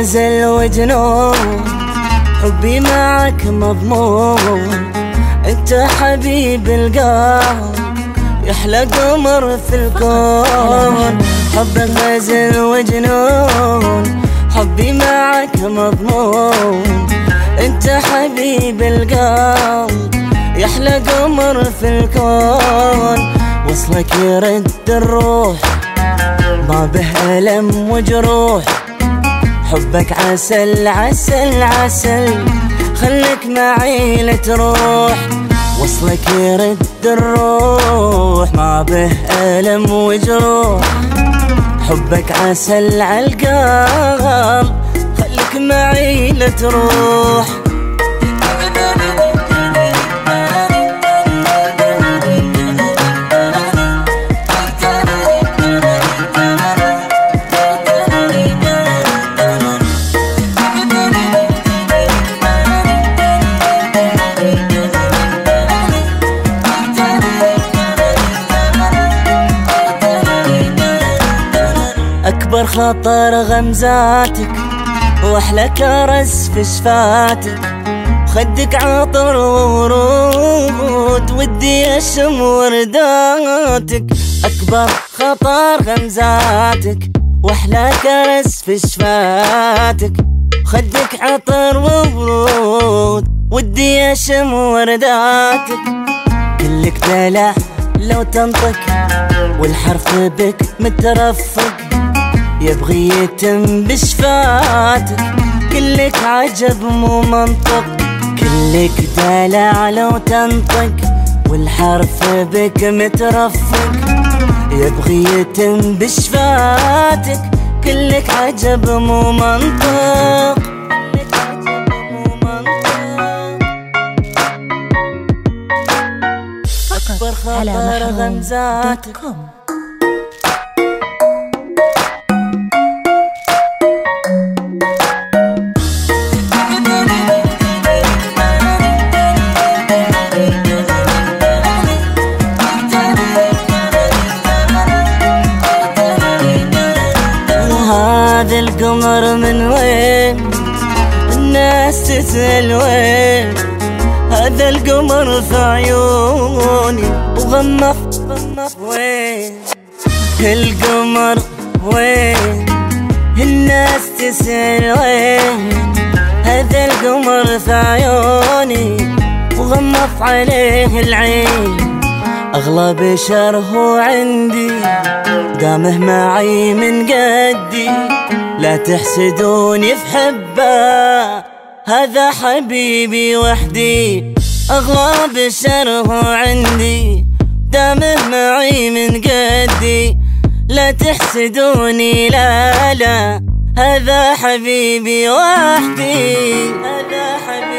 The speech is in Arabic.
غزل وجنون، حبي معك مضمون، انت حبيب القلب يحلى قمر في الكون. حبك غزل وجنون، حبي معك مضمون، انت حبيب القلب يحلى قمر في الكون. وصلك يرد الروح ما به ألم وجروح، حبك عسل عسل عسل خلك معي لتروح. وصلك يرد الروح ما به ألم وجروح، حبك عسل عالقلب خلك معي لتروح. أكبر خطر غمزاتك وأحلى كرس في شفاتك، خدك عطر وورود ودي أشم ورداتك. أكبر خطر غمزاتك وأحلى كرس في شفاتك، خدك عطر وورود ودي أشم ورداتك. كلك دلع لو تنطق والحرف بك مترفق، يبغي يتم بشفاتك. كلك عجب مو منطق، كلك دلع لو تنطق والحرف بك مترفق، يبغي يتم بشفاتك. كلك عجب مو منطق. أكبر خطر غمزاتك. هذا القمر من وين؟ الناس تسأل وين؟ هذا القمر في عيوني وغمض وين؟ القمر وين؟ الناس تسأل وين؟ هذا القمر في عيوني وغمض عليه العين. أغلى بشر هو عندي دامه معي من قدي، لا تحسدوني في حبه هذا حبيبي وحدي. أغلى بشر هو عندي دامه معي من قدي، لا تحسدوني لا لا هذا حبيبي وحدي. هذا حبيبي